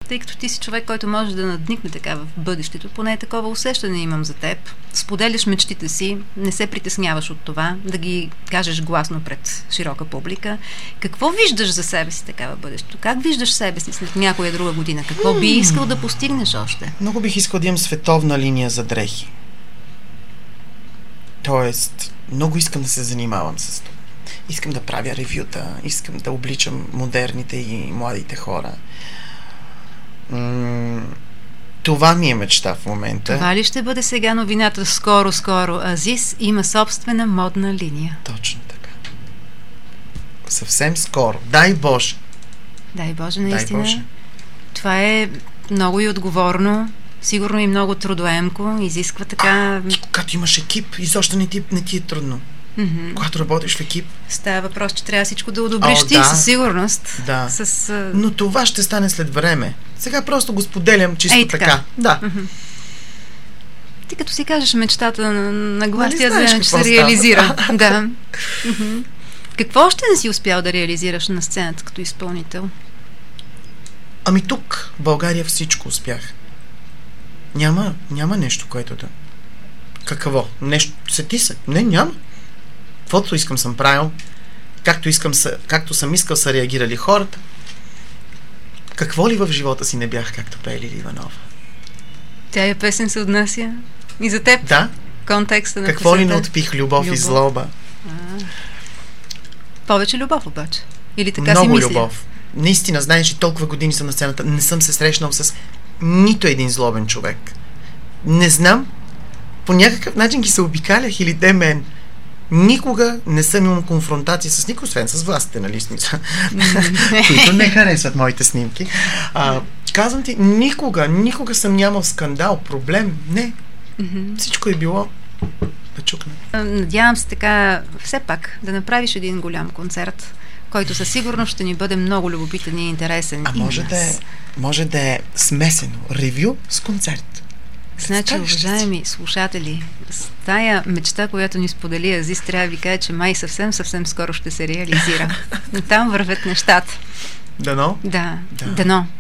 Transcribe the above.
тъй като ти си човек, който може да надникне така в бъдещето, поне такова усещане имам за теб. Споделяш мечтите си, не се притесняваш от това, да ги кажеш гласно пред широка публика. Какво виждаш за себе си така в бъдещето? Как виждаш себе си след някоя друга година? Какво би искал да постигнеш още? Много бих искал да имам световна линия за дрехи. Тоест, много искам да се занимавам с това. Искам да правя ревюта, искам да обличам модерните и младите хора. Това ми е мечта в момента. Това ли ще бъде сега новината? Скоро. Азис има собствена модна линия. Точно така. Съвсем скоро. Дай Боже. Дай Боже, наистина. Дай Боже. Това е много и отговорно, сигурно и много трудоемко, изисква така... Когато имаш екип, изобщо не ти е трудно. Когато работиш в екип. Става въпрос, че трябва всичко да одобриш ти, със сигурност. Да. Но това ще стане след време. Сега просто го споделям чисто така. Да. Ти като си кажеш мечтата на глас, тя знаеш, че се реализира. Да. Какво още не си успял да реализираш на сцената като изпълнител? Ами тук, в България, всичко успях. Няма нещо, което да... Какво? Нещо... Сети се? Не, няма. Каквото искам съм правил, както съм искал са реагирали хората. Какво ли в живота си не бях, както пее Лили Иванова? Тя песен се отнася и за теб. Да. Контекста на какво ли не отпих любов и злоба? Повече любов обаче. Или така много си мисля? Много любов. Наистина, знаеш, и толкова години съм на сцената, не съм се срещнал с нито един злобен човек. Не знам, по някакъв начин ги се обикалях или те мен. Никога не съм имал конфронтация с никой, освен с властите, нали, смисъл, които не харесват моите снимки. Казвам ти, никога съм нямал скандал, проблем, не. Всичко е било да чукне. Надявам се така, все пак, да направиш един голям концерт, който със сигурност ще ни бъде много любопитен и интересен. Може да е смесено ревю с концерт. Значи, уважаеми слушатели, с тая мечта, която ни сподели Азис, трябва да ви кажа, че май съвсем скоро ще се реализира. Но там вървят нещата. Дано? Да. Дано.